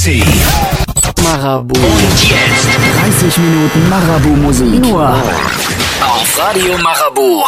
Galaxy. Marabu. Und jetzt 30 Minuten Marabu-Musik. Nur auf Radio Marabu.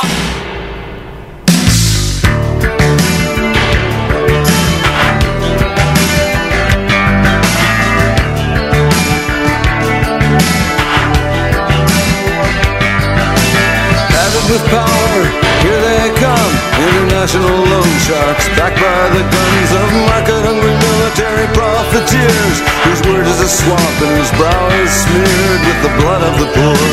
With power, here they come, international loan sharks, backed by the guns of market-hungry military profiteers, whose word is a swamp and whose brow is smeared with the blood of the poor.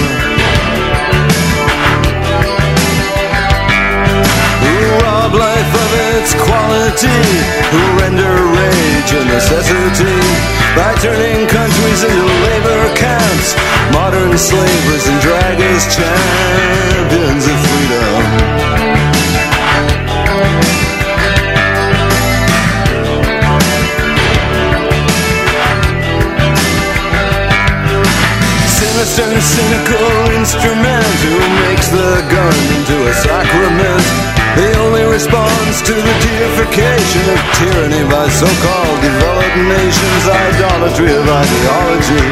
Who rob life of its quality, who render rage a necessity, by turning countries into labor camps, modern slavers and drag as champions of freedom. Sinister and cynical instrument who makes the gun into a sacrament, the only response to the deification of tyranny by so-called developed nations, idolatry of ideology.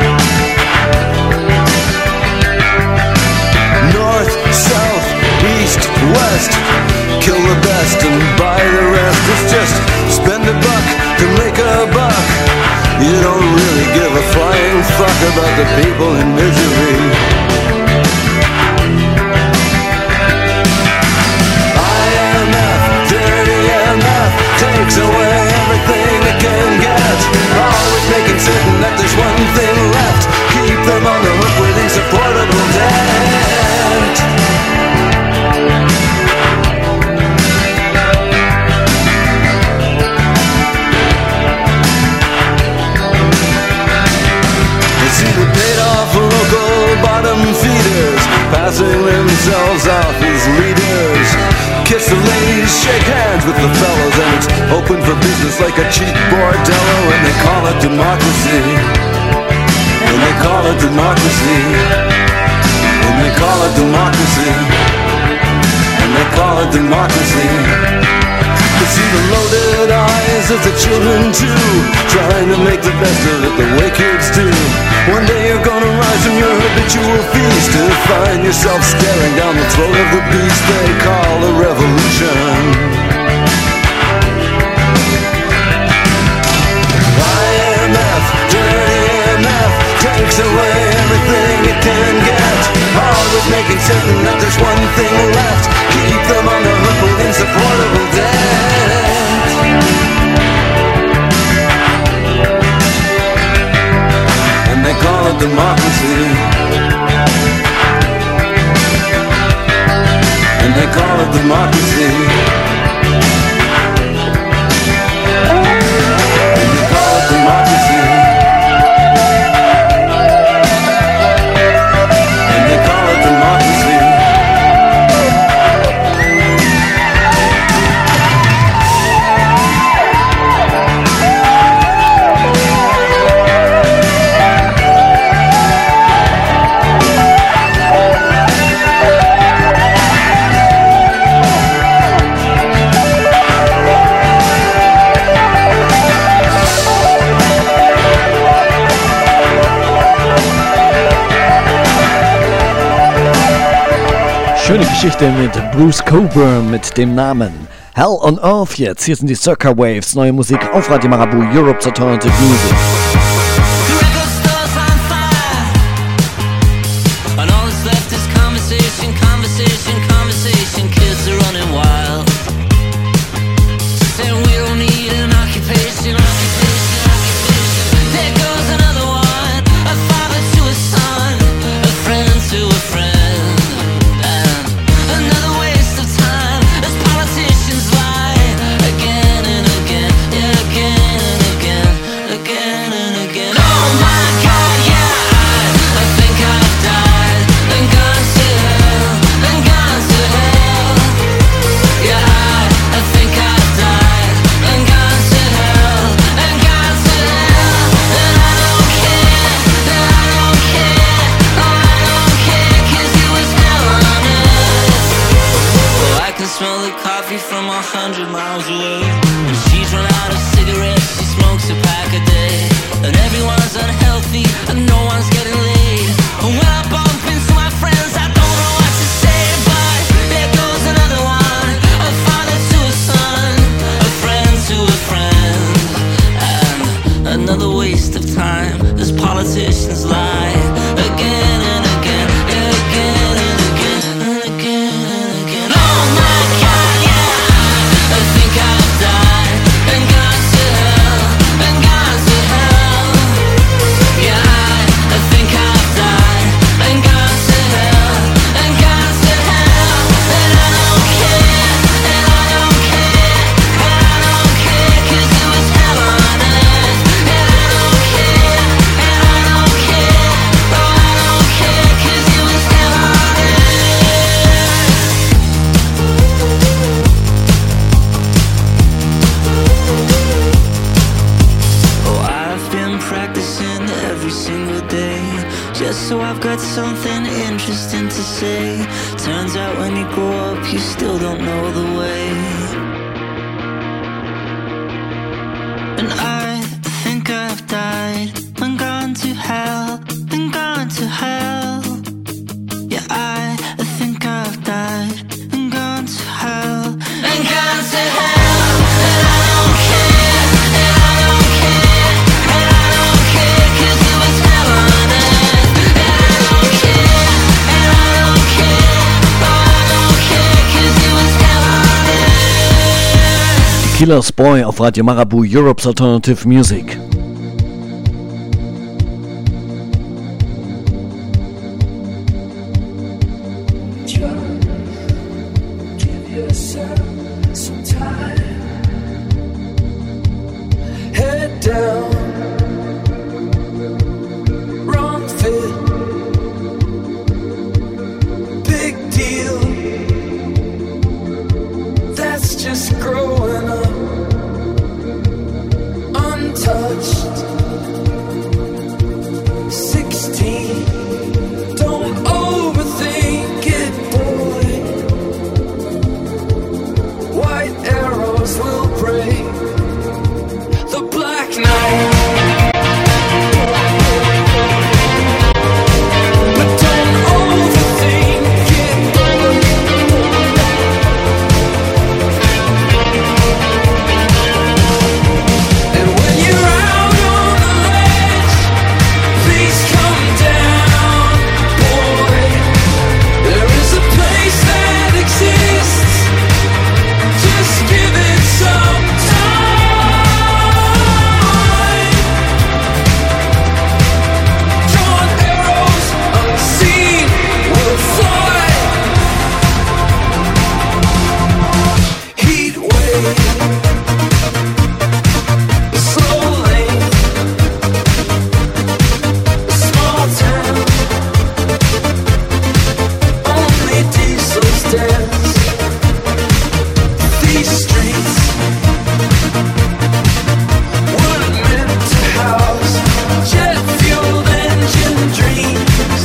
North, south, east, west, kill the best and buy the rest. It's just spend a buck to make a buck. You don't really give a flying fuck about the people in misery. IMF, dirty MF, takes away everything it can get. Always making certain that there's one thing left, keep them on the hook with insupportable debt. It's either paid off local bottom feeders, passing themselves off as leaders, kiss the ladies, shake hands with the fellows, and it's open for business like a cheap bordello, and they call it democracy. And they call it democracy. And they call it democracy. And they call it democracy. To see the loaded eyes of the children too, trying to make the best of it the way kids do. One day you're gonna rise from your habitual feast to find yourself staring down the throat of the beast they call a revolution. IMF, dirty MF, takes away everything it can get, always making certain that there's one thing left, keep them on the hook with insupportable debt. And they call it democracy. And they call it democracy. And they call it democracy. And they call it democracy. schöne Geschichte mit Bruce Cockburn mit dem Namen Hell on Earth jetzt. Hier sind die Circa Waves, neue Musik auf Radio Marabu, Europe's Alternative Music. Smell the coffee from 100 miles away. When she's run out of cigarettes, she smokes a pack a day. another waste of time as politicians lie again and again and again and again and again and again. Oh my God, yeah, I think I've died and gone to hell and gone to hell. Yeah, I think I've died and gone to hell and gone to hell. And I don't care, and I don't care, and I don't care, 'cause it was hell on earth. And I don't care, and I don't care, oh I don't care, 'cause it was hell on earth. Oh, I've been practicing every single day, just so I've got something interesting to say. Turns out when you grow up, you still don't know the way. And I think I've died and gone to hell and gone to hell. Yeah, I think I've died and gone to hell and gone to hell. And I don't care, and I don't care, and I don't care, 'cause it was hell on earth. And I don't care, and I don't care, oh I don't care, 'cause it was hell on earth. Killer's Boy auf Radio Marabu, Europe's Alternative Music. Head down, wrong fit, big deal. That's just growing up, untouched. 16, don't overthink it, boy. White arrows will break the black night. But don't overthink it, boy. And when you're out on the ledge, please come down, boy. There is a place that exists. Just give it some time. Drawn arrows unseen will fly. Heat wave, slow lane, small town. Only diesels dance these streets. Weren't meant to house jet-fueled engine dreams.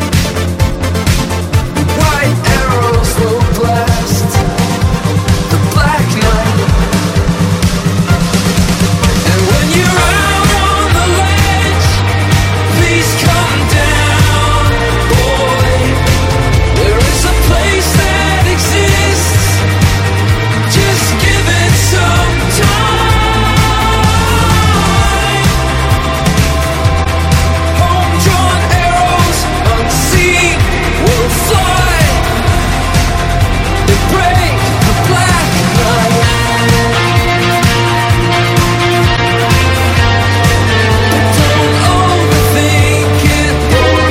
White arrows will blast the black night. And when you're out on the ledge, please come down, boy. There is a place that exists. Just give it some time. Home-drawn arrows unseen will fly. They break the black night. Don't overthink it, boy.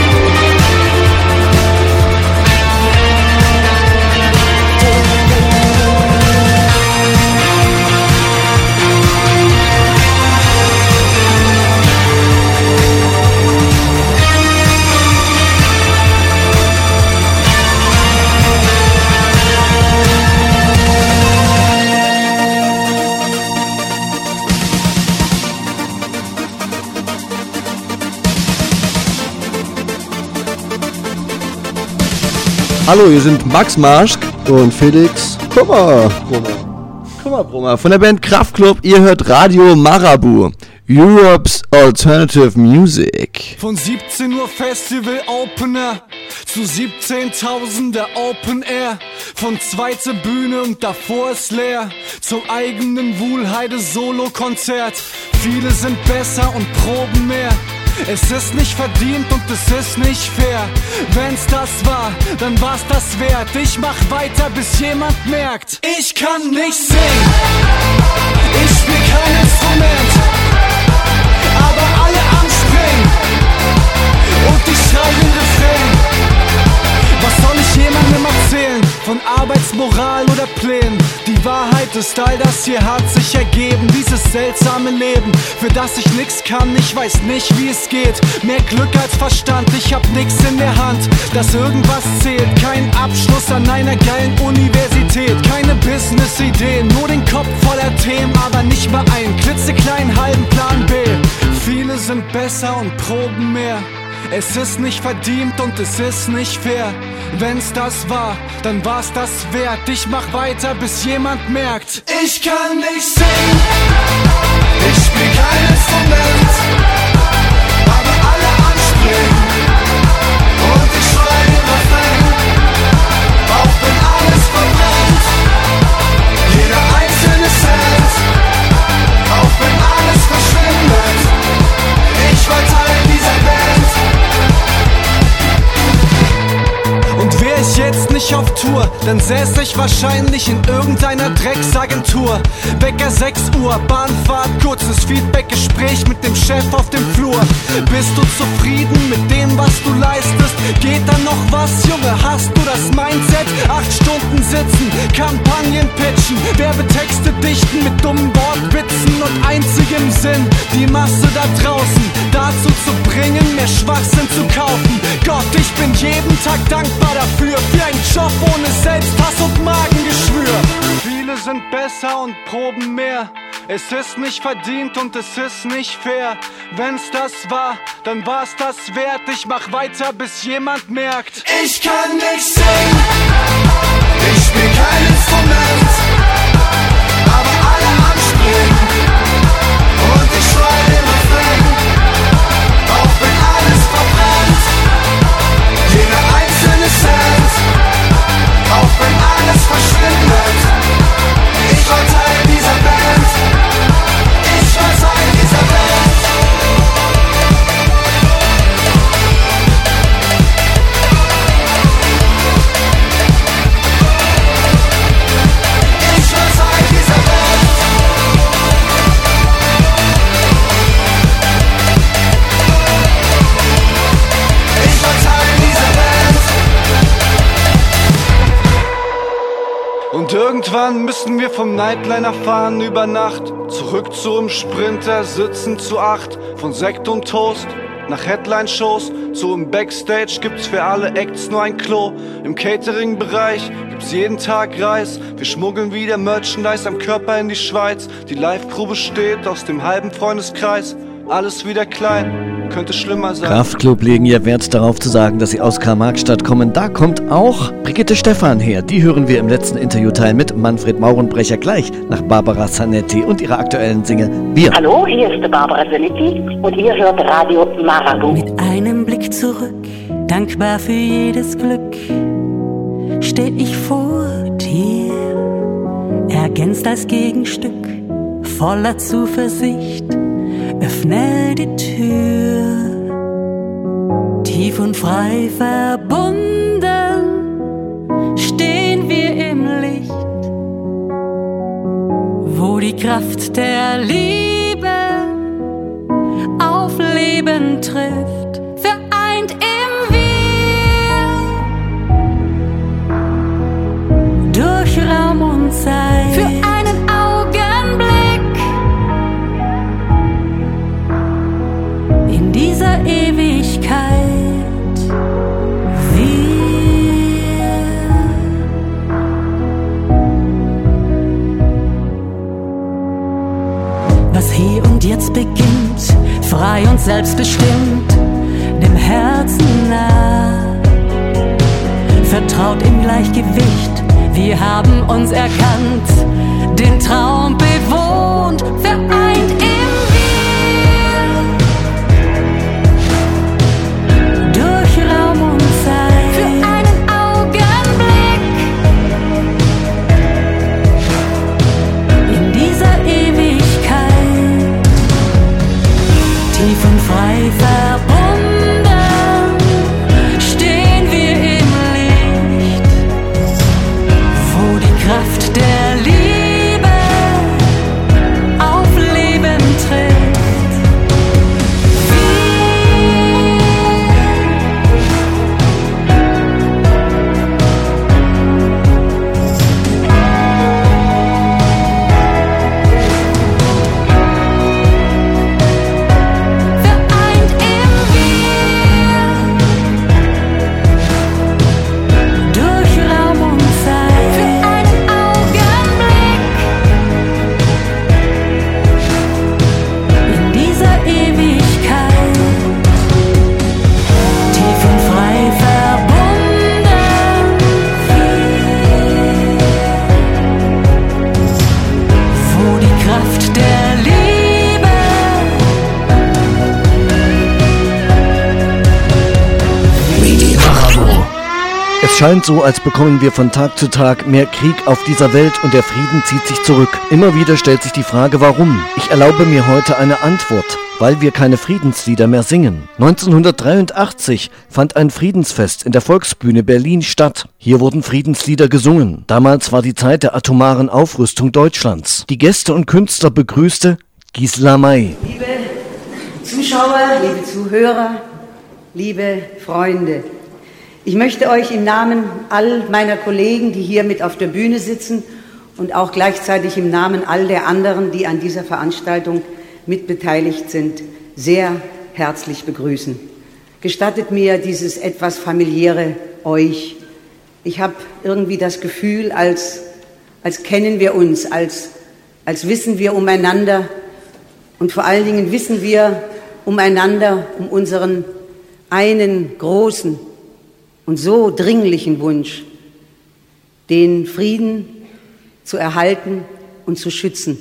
Hallo, hier sind Max Marschk und Felix Brummer von der Band Kraftklub. Ihr hört Radio Marabu, Europe's Alternative Music. Von 17 Uhr Festival Opener zu 17.000er Open Air. Von zweiter Bühne und davor ist leer zum eigenen Wuhlheide Solo-Konzert. Viele sind besser und proben mehr. Es ist nicht verdient und es ist nicht fair. Wenn's das war, dann war's das wert. Ich mach weiter, bis jemand merkt, ich kann nicht singen, ich spiel kein Instrument, aber alle am Springen und ich schrei den Refrain. Was soll ich jemandem erzählen von Arbeitsmoral oder Plänen? Die Wahrheit ist, all das hier hat sich ergeben. Dieses seltsame Leben, für das ich nix kann. Ich weiß nicht, wie es geht. Mehr Glück als Verstand, ich hab nix in der Hand, dass irgendwas zählt. Kein Abschluss an einer geilen Universität, keine Business-Ideen, nur den Kopf voller Themen, aber nicht mal einen klitzekleinen halben Plan B. Viele sind besser und proben mehr. Es ist nicht verdient und es ist nicht fair. Wenn's das war, dann war's das wert. Ich mach weiter, bis jemand merkt, ich kann nicht singen, ich spiel kein Instrument, aber alle anspringen und ich schrei den Refrain, auch wenn alles verbrennt, jeder einzelne Cent, auch wenn alles verschwindet, ich war Teil dieser Band. Und wär ich jetzt nicht auf Tour, dann säß ich wahrscheinlich in irgendeiner Drecksagentur. Wecker 6 Uhr, Bahnfahrt, kurzes Feedbackgespräch mit dem Chef auf dem Flur. Bist du zufrieden mit dem, was du leistest? Geht da noch was, Junge, hast du das Mindset? 8 Stunden sitzen, Kampagnen pitchen, Werbetexte dichten mit dummen Wortwitzen und einzigem Sinn, die Masse da draußen dazu zu bringen, mehr Schwachsinn zu kaufen. Gott, ich bin jeden Tag dankbar dafür, für einen Job ohne Selbsthass und Magengeschwür. Viele sind besser und proben mehr. Es ist nicht verdient und es ist nicht fair. Wenn's das war, dann war's das wert. Ich mach weiter, bis jemand merkt, ich kann nicht singen, ich spiel kein Instrument, aber alle anspringen und ich schrei den Refrain, auch wenn alles verbrennt, jeder einzelne Cent, auch wenn alles verschwindet. Ich war Teil dieser Band, ich war Teil dieser Band. Ich war Teil dieser Band. Ich war Teil dieser Band. Und irgendwann müssen wir vom Nightliner fahren über Nacht, zurück zu einem Sprinter, sitzen zu 8, von Sekt und Toast nach Headline-Shows, zu im Backstage gibt's für alle Acts nur ein Klo, im Catering-Bereich gibt's jeden Tag Reis, wir schmuggeln wieder Merchandise am Körper in die Schweiz, die Live-Crew besteht aus dem halben Freundeskreis, alles wieder klein, könnte schlimmer sein. Kraftklub legen ihr Wert darauf zu sagen, dass sie aus Karl-Marx-Stadt kommen. Da kommt auch Brigitte Stephan her. Die hören wir im letzten Interviewteil mit Manfred Maurenbrecher gleich nach Barbara Zanetti und ihrer aktuellen Single Bier. Hallo, hier ist Barbara Zanetti und ihr hört Radio Marabout. Mit einem Blick zurück, dankbar für jedes Glück, steh ich vor dir, ergänzt als Gegenstück, voller Zuversicht. Öffne die Tür, tief und frei verbunden, stehen wir im Licht, wo die Kraft der Liebe auf Leben trifft, vereint im Wir, durch Raum und Zeit, für einen Augenblick. In dieser Ewigkeit, wir. Was hier und jetzt beginnt, frei und selbstbestimmt, dem Herzen nah, vertraut im Gleichgewicht, wir haben uns erkannt, den Traum bewohnt, vereint im tief und frei verbunden stehen wir im Licht, wo die Kraft der Liebe auf Leben trifft. Es scheint so, als bekommen wir von Tag zu Tag mehr Krieg auf dieser Welt und der Frieden zieht sich zurück. Immer wieder stellt sich die Frage, warum? Ich erlaube mir heute eine Antwort. Weil wir keine Friedenslieder mehr singen. 1983 fand ein Friedensfest in der Volksbühne Berlin statt. Hier wurden Friedenslieder gesungen. Damals war die Zeit der atomaren Aufrüstung Deutschlands. Die Gäste und Künstler begrüßte Gisela May. Liebe Zuschauer, liebe Zuhörer, liebe Freunde, ich möchte euch im Namen all meiner Kollegen, die hier mit auf der Bühne sitzen und auch gleichzeitig im Namen all der anderen, die an dieser Veranstaltung mitbeteiligt sind, sehr herzlich begrüßen. Gestattet mir dieses etwas familiäre euch. Ich habe irgendwie das Gefühl, als kennen wir uns, als wissen wir umeinander und vor allen Dingen wissen wir umeinander um unseren einen großen und so dringlichen Wunsch, den Frieden zu erhalten und zu schützen.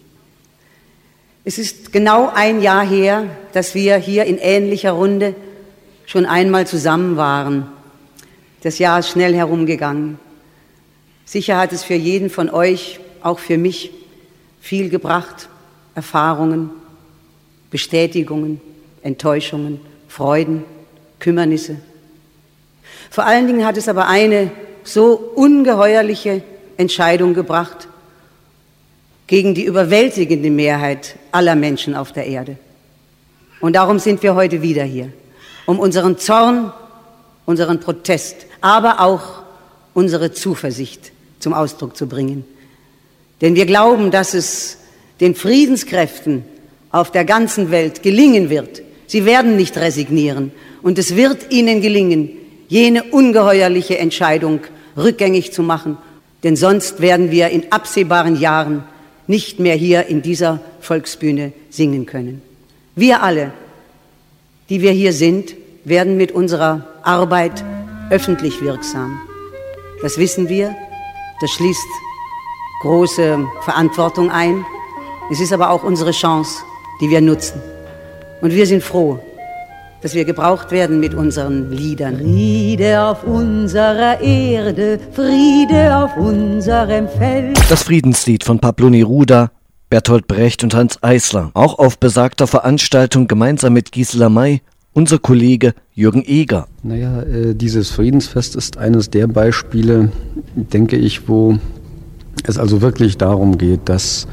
Es ist genau ein Jahr her, dass wir hier in ähnlicher Runde schon einmal zusammen waren. Das Jahr ist schnell herumgegangen. Sicher hat es für jeden von euch, auch für mich, viel gebracht. Erfahrungen, Bestätigungen, Enttäuschungen, Freuden, Kümmernisse. Vor allen Dingen hat es aber eine so ungeheuerliche Entscheidung gebracht gegen die überwältigende Mehrheit aller Menschen auf der Erde. Und darum sind wir heute wieder hier, um unseren Zorn, unseren Protest, aber auch unsere Zuversicht zum Ausdruck zu bringen. Denn wir glauben, dass es den Friedenskräften auf der ganzen Welt gelingen wird. Sie werden nicht resignieren und es wird ihnen gelingen, jene ungeheuerliche Entscheidung rückgängig zu machen, denn sonst werden wir in absehbaren Jahren nicht mehr hier in dieser Volksbühne singen können. Wir alle, die wir hier sind, werden mit unserer Arbeit öffentlich wirksam. Das wissen wir, das schließt große Verantwortung ein. Es ist aber auch unsere Chance, die wir nutzen. Und wir sind froh, dass wir gebraucht werden mit unseren Liedern. Friede auf unserer Erde, Friede auf unserem Feld. Das Friedenslied von Pablo Neruda, Bertolt Brecht und Hanns Eisler. Auch auf besagter Veranstaltung gemeinsam mit Gisela May unser Kollege Jürgen Eger. Naja, dieses Friedensfest ist eines der Beispiele, denke ich, wo es also wirklich darum geht, dass,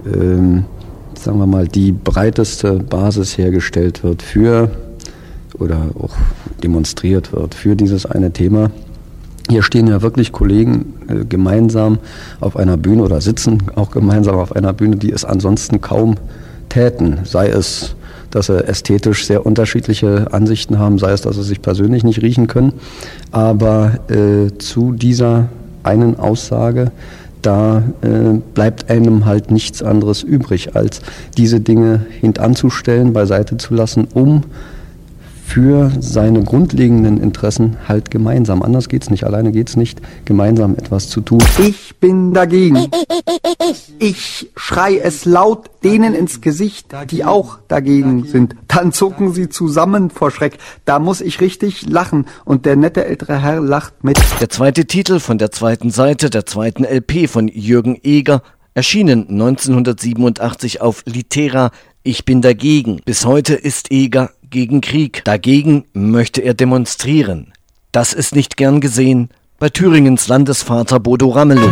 sagen wir mal, die breiteste Basis hergestellt wird für oder auch demonstriert wird für dieses eine Thema. Hier stehen ja wirklich Kollegen gemeinsam auf einer Bühne oder sitzen auch gemeinsam auf einer Bühne, die es ansonsten kaum täten. Sei es, dass sie ästhetisch sehr unterschiedliche Ansichten haben, sei es, dass sie sich persönlich nicht riechen können. Aber zu dieser einen Aussage, da bleibt einem halt nichts anderes übrig, als diese Dinge hintanzustellen, beiseite zu lassen, um für seine grundlegenden Interessen halt gemeinsam, anders geht's nicht, alleine geht's nicht, gemeinsam etwas zu tun. Ich bin dagegen. Ich schrei es laut denen ins Gesicht, die auch dagegen sind. Dann zucken sie zusammen vor Schreck. Da muss ich richtig lachen und der nette ältere Herr lacht mit. Der zweite Titel von der zweiten Seite der zweiten LP von Jürgen Eger Erschienen 1987 auf Litera, Ich bin dagegen. Bis heute ist Eger gegen Krieg. Dagegen möchte er demonstrieren. Das ist nicht gern gesehen bei Thüringens Landesvater Bodo Ramelow.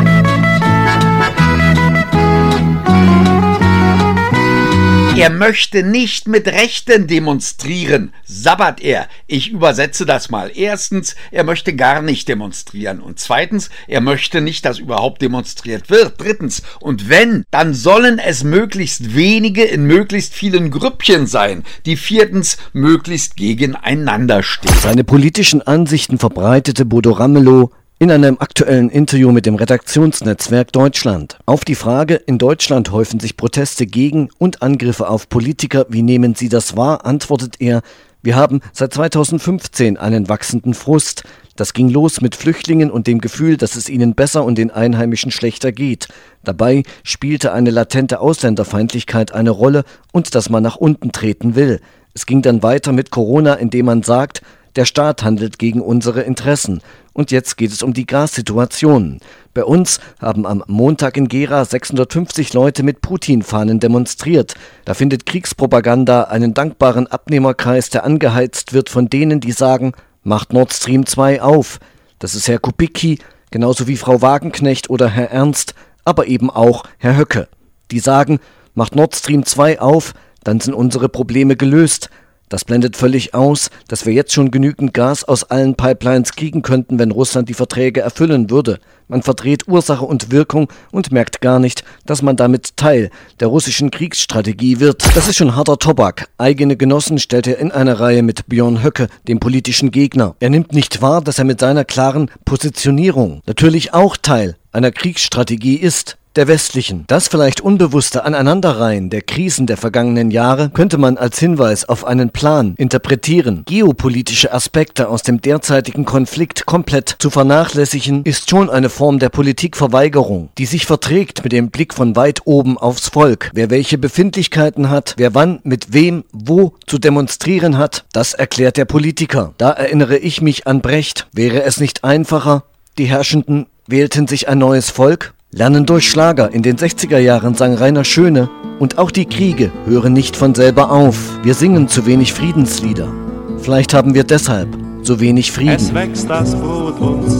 Er möchte nicht mit Rechten demonstrieren, sabbert er. Ich übersetze das mal. Erstens, er möchte gar nicht demonstrieren. Und zweitens, er möchte nicht, dass überhaupt demonstriert wird. Drittens, und wenn, dann sollen es möglichst wenige in möglichst vielen Grüppchen sein, die viertens möglichst gegeneinander stehen. Seine politischen Ansichten verbreitete Bodo Ramelow in einem aktuellen Interview mit dem Redaktionsnetzwerk Deutschland. Auf die Frage, in Deutschland häufen sich Proteste gegen und Angriffe auf Politiker, wie nehmen Sie das wahr, antwortet er, wir haben seit 2015 einen wachsenden Frust. Das ging los mit Flüchtlingen und dem Gefühl, dass es ihnen besser und den Einheimischen schlechter geht. Dabei spielte eine latente Ausländerfeindlichkeit eine Rolle und dass man nach unten treten will. Es ging dann weiter mit Corona, indem man sagt, der Staat handelt gegen unsere Interessen. Und jetzt geht es um die Gassituation. Bei uns haben am Montag in Gera 650 Leute mit Putin-Fahnen demonstriert. Da findet Kriegspropaganda einen dankbaren Abnehmerkreis, der angeheizt wird von denen, die sagen, macht Nord Stream 2 auf. Das ist Herr Kubicki, genauso wie Frau Wagenknecht oder Herr Ernst, aber eben auch Herr Höcke. Die sagen, macht Nord Stream 2 auf, dann sind unsere Probleme gelöst. Das blendet völlig aus, dass wir jetzt schon genügend Gas aus allen Pipelines kriegen könnten, wenn Russland die Verträge erfüllen würde. Man verdreht Ursache und Wirkung und merkt gar nicht, dass man damit Teil der russischen Kriegsstrategie wird. Das ist schon harter Tobak. Eigene Genossen stellt er in eine Reihe mit Björn Höcke, dem politischen Gegner. Er nimmt nicht wahr, dass er mit seiner klaren Positionierung natürlich auch Teil einer Kriegsstrategie ist. Der westlichen. Das vielleicht unbewusste Aneinanderreihen der Krisen der vergangenen Jahre könnte man als Hinweis auf einen Plan interpretieren. Geopolitische Aspekte aus dem derzeitigen Konflikt komplett zu vernachlässigen, ist schon eine Form der Politikverweigerung, die sich verträgt mit dem Blick von weit oben aufs Volk. Wer welche Befindlichkeiten hat, wer wann mit wem wo zu demonstrieren hat, das erklärt der Politiker. Da erinnere ich mich an Brecht. Wäre es nicht einfacher, die Herrschenden wählten sich ein neues Volk? Lernen durch Schlager. In den 60er Jahren sang Rainer Schöne. Und auch die Kriege hören nicht von selber auf. Wir singen zu wenig Friedenslieder. Vielleicht haben wir deshalb so wenig Frieden. Es wächst das Brot uns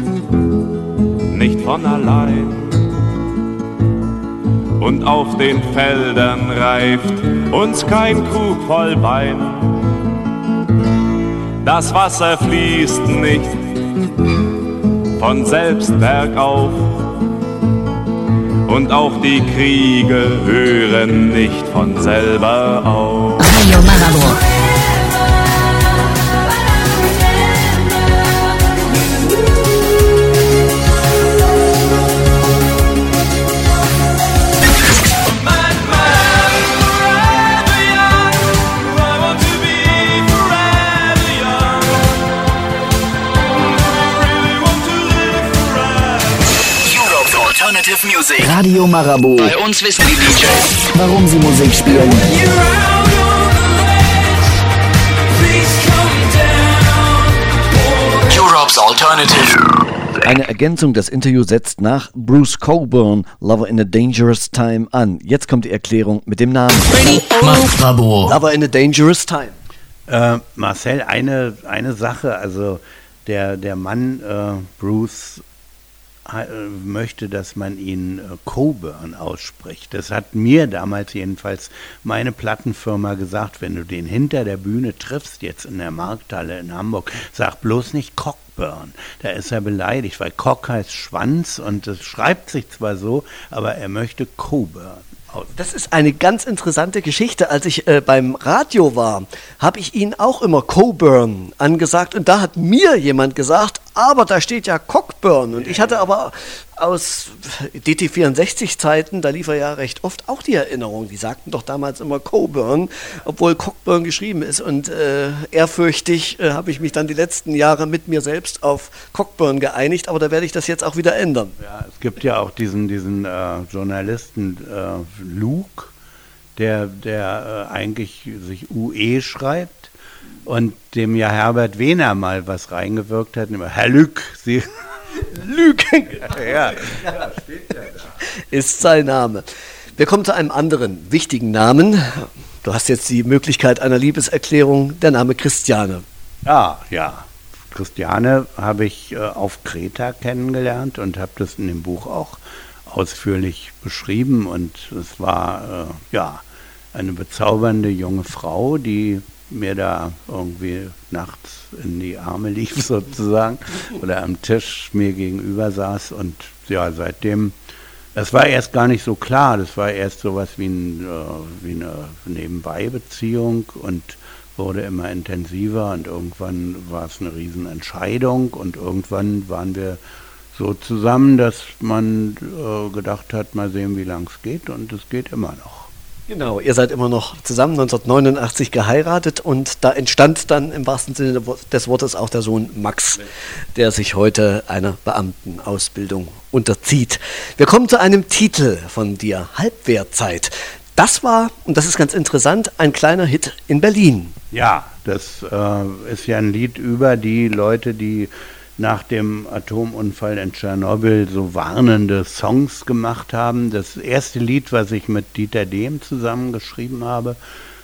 nicht von allein. Und auf den Feldern reift uns kein Krug voll Wein. Das Wasser fließt nicht von selbst bergauf. Und auch die Kriege hören nicht von selber auf. Radio Marabou. Music. Radio Marabou. Bei uns wissen die DJs, warum sie Musik spielen. Europe's Alternative. Eine Ergänzung des Interviews setzt nach Bruce Cockburn Lover in a Dangerous Time an. Jetzt kommt die Erklärung mit dem Namen. Marabou. Lover in a Dangerous Time. Marcel, eine Sache, also der Mann Bruce möchte, dass man ihn Coburn ausspricht. Das hat mir damals jedenfalls meine Plattenfirma gesagt, wenn du den hinter der Bühne triffst, jetzt in der Markthalle in Hamburg, sag bloß nicht Cockburn. Da ist er beleidigt, weil Cock heißt Schwanz und es schreibt sich zwar so, aber er möchte Coburn. Das ist eine ganz interessante Geschichte. Als ich beim Radio war, habe ich ihn auch immer Coburn angesagt und da hat mir jemand gesagt, aber da steht ja Cockburn und ich hatte aber aus DT64-Zeiten, da lief er ja recht oft auch die Erinnerung, die sagten doch damals immer Coburn, obwohl Cockburn geschrieben ist und ehrfürchtig habe ich mich dann die letzten Jahre mit mir selbst auf Cockburn geeinigt, aber da werde ich das jetzt auch wieder ändern. Ja, es gibt ja auch diesen Journalisten Luke, der eigentlich sich UE schreibt und dem ja Herbert Wehner mal was reingewirkt hat, Herr Lück, Sie... Lügen. Ja, steht ja ist sein Name. Wir kommen zu einem anderen wichtigen Namen. Du hast jetzt die Möglichkeit einer Liebeserklärung, der Name Christiane. Ja. Christiane habe ich auf Kreta kennengelernt und habe das in dem Buch auch ausführlich beschrieben. Und es war eine bezaubernde junge Frau, die mir da irgendwie nachts in die Arme lief sozusagen oder am Tisch mir gegenüber saß. Und ja, seitdem, das war erst gar nicht so klar, das war erst sowas wie eine Nebenbei-Beziehung und wurde immer intensiver und irgendwann war es eine Riesenentscheidung und irgendwann waren wir so zusammen, dass man gedacht hat, mal sehen, wie lang es geht, und es geht immer noch. Genau, ihr seid immer noch zusammen, 1989 geheiratet, und da entstand dann im wahrsten Sinne des Wortes auch der Sohn Max, der sich heute einer Beamtenausbildung unterzieht. Wir kommen zu einem Titel von dir, Halbwertzeit. Das war, und das ist ganz interessant, ein kleiner Hit in Berlin. Ja, das ist ja ein Lied über die Leute, die nach dem Atomunfall in Tschernobyl so warnende Songs gemacht haben. Das erste Lied, was ich mit Dieter Dehm zusammengeschrieben habe,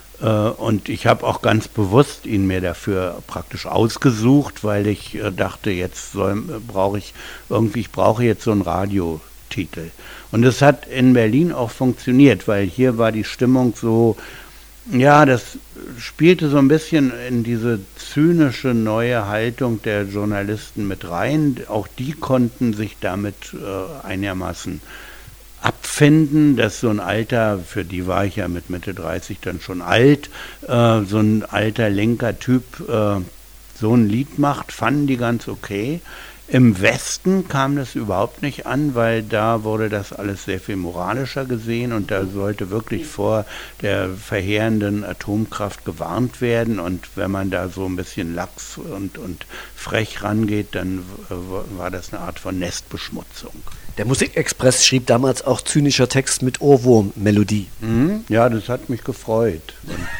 und ich habe auch ganz bewusst ihn mir dafür praktisch ausgesucht, weil ich dachte, jetzt brauche ich jetzt so einen Radiotitel. Und es hat in Berlin auch funktioniert, weil hier war die Stimmung so, ja, das spielte so ein bisschen in diese zynische neue Haltung der Journalisten mit rein. Auch die konnten sich damit einigermaßen abfinden, dass so ein alter, für die war ich ja mit Mitte 30 dann schon alt, so ein alter linker Typ so ein Lied macht, fanden die ganz okay. Im Westen kam das überhaupt nicht an, weil da wurde das alles sehr viel moralischer gesehen und da sollte wirklich vor der verheerenden Atomkraft gewarnt werden, und wenn man da so ein bisschen lax und frech rangeht, dann war das eine Art von Nestbeschmutzung. Der Musikexpress schrieb damals auch zynischer Text mit Ohrwurm-Melodie. Ja, das hat mich gefreut.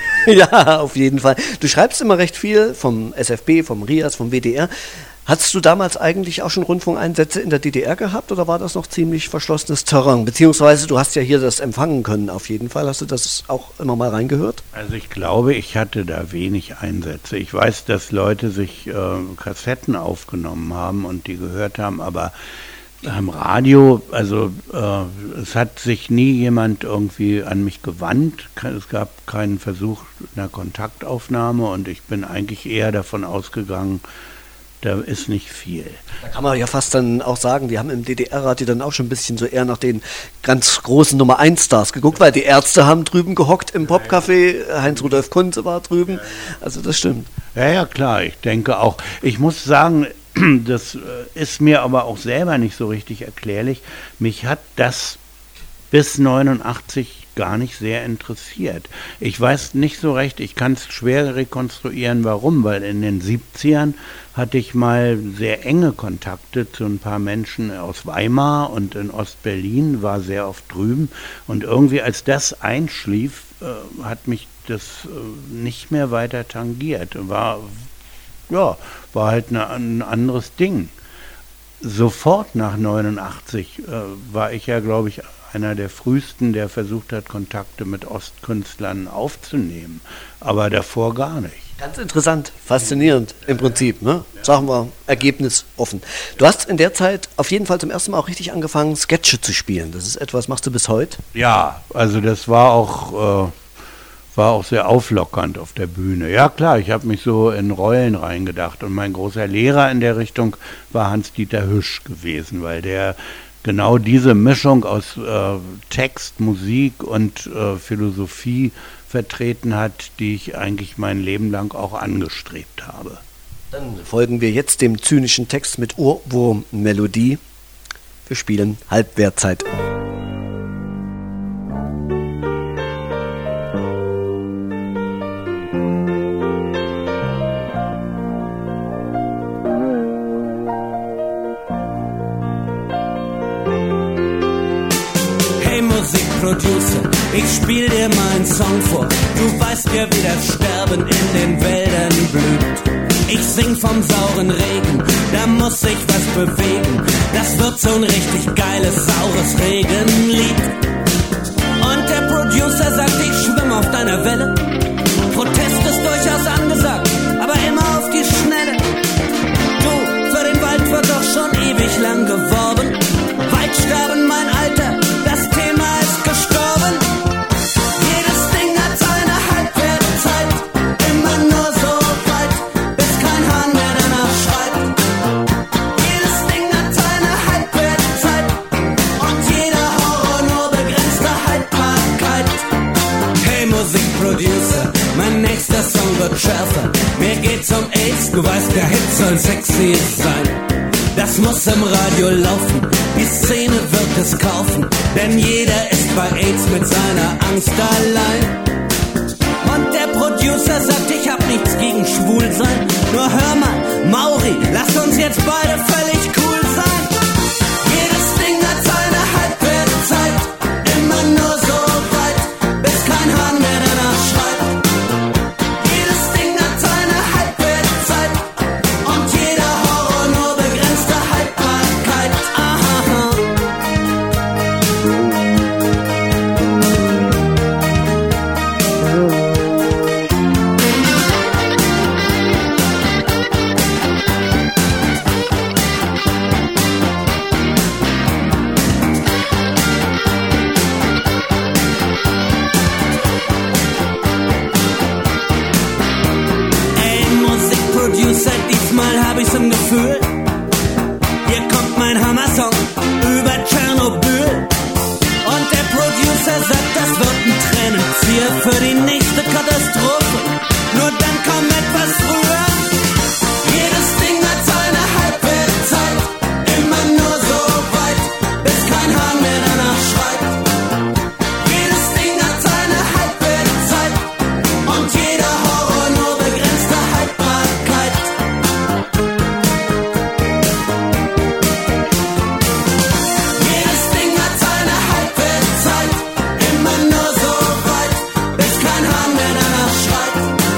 Ja, auf jeden Fall. Du schreibst immer recht viel vom SFB, vom RIAS, vom WDR. Hattest du damals eigentlich auch schon Rundfunkeinsätze in der DDR gehabt, oder war das noch ziemlich verschlossenes Terrain? Beziehungsweise du hast ja hier das empfangen können auf jeden Fall. Hast du das auch immer mal reingehört? Also ich glaube, ich hatte da wenig Einsätze. Ich weiß, dass Leute sich Kassetten aufgenommen haben und die gehört haben, aber am Radio, also es hat sich nie jemand irgendwie an mich gewandt. Es gab keinen Versuch einer Kontaktaufnahme und ich bin eigentlich eher davon ausgegangen, da ist nicht viel. Da kann man ja fast dann auch sagen, die haben im DDR-Radio dann auch schon ein bisschen so eher nach den ganz großen Nummer-1-Stars geguckt, weil die Ärzte haben drüben gehockt im Popcafé, Heinz-Rudolf Kunze war drüben, also das stimmt. Ja, klar, ich denke auch. Ich muss sagen, das ist mir aber auch selber nicht so richtig erklärlich. Mich hat das bis 89 gar nicht sehr interessiert. Ich weiß nicht so recht, ich kann es schwer rekonstruieren, warum, weil in den 70ern hatte ich mal sehr enge Kontakte zu ein paar Menschen aus Weimar und in Ostberlin, war sehr oft drüben, und irgendwie als das einschlief, hat mich das nicht mehr weiter tangiert. War halt ein anderes Ding. Sofort nach 89 war ich ja, glaube ich, einer der frühesten, der versucht hat, Kontakte mit Ostkünstlern aufzunehmen. Aber davor gar nicht. Ganz interessant, faszinierend im Prinzip, ne? Sagen wir, Ergebnis offen. Du hast in der Zeit auf jeden Fall zum ersten Mal auch richtig angefangen, Sketche zu spielen. Das ist etwas, machst du bis heute? Ja, also das war auch sehr auflockernd auf der Bühne. Ja klar, ich habe mich so in Rollen reingedacht, und mein großer Lehrer in der Richtung war Hans-Dieter Hüsch gewesen, weil der genau diese Mischung aus Text, Musik und Philosophie vertreten hat, die ich eigentlich mein Leben lang auch angestrebt habe. Dann folgen wir jetzt dem zynischen Text mit Ohrwurm-Melodie. Wir spielen Halbwertzeit. Producer, ich spiel dir meinen Song vor. Du weißt ja, wie das Sterben in den Wäldern blüht. Ich sing vom sauren Regen, da muss sich was bewegen. Das wird so ein richtig geiles, saures Regenlied. Und der Producer sagt, ich schwimm auf deiner Welle. Protest ist durchaus angesagt, aber immer auf die Schnelle. Du, für den Wald wird doch schon ewig lang geworben. Waldsterben, mein Alter, das Thema ist gestorben. Jedes Ding hat seine Halbwertzeit, immer nur so weit, bis kein Hahn mehr danach schreit. Jedes Ding hat seine Halbwertzeit und jeder Horror nur begrenzte Haltbarkeit. Hey Musikproducer, mein nächster Song wird schärfer. Mir geht's um AIDS, du weißt, der Hit soll sexy sein. Das muss im Radio laufen, die Szene wird es kaufen, denn jeder ist bei AIDS mit seiner Angst allein. Und der Producer sagt, ich hab nichts gegen Schwulsein, nur hör mal, Mauri, lass uns jetzt beide völlig cool sein. Jedes Ding hat seine Halbwertzeit, immer nur so weit, bis kein Hahn mehr danach schreit. Jedes Ding hat seine Halbwertzeit und jeder Horror nur begrenzte Haltbarkeit. Aha. Ey, Musikproducer, diesmal hab ich's im Gefühl. Hier kommt mein Hammer-Song über Tschernobyl. Und der Producer sagt, das wird ein Tränenzieher für die nächste Katastrophe. Nur dann komm etwas früher. Jedes Ding hat seine Halbwertzeit, immer nur so weit, bis kein Hahn mehr danach schreit. Jedes Ding hat seine Halbwertzeit und jeder Horror nur begrenzte Haltbarkeit. Jedes Ding hat seine Halbwertzeit, immer nur so weit, bis kein Hahn mehr danach schreit.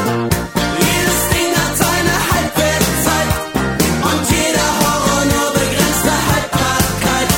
Jedes Ding hat seine Halbwertzeit und jeder Horror nur begrenzte Haltbarkeit.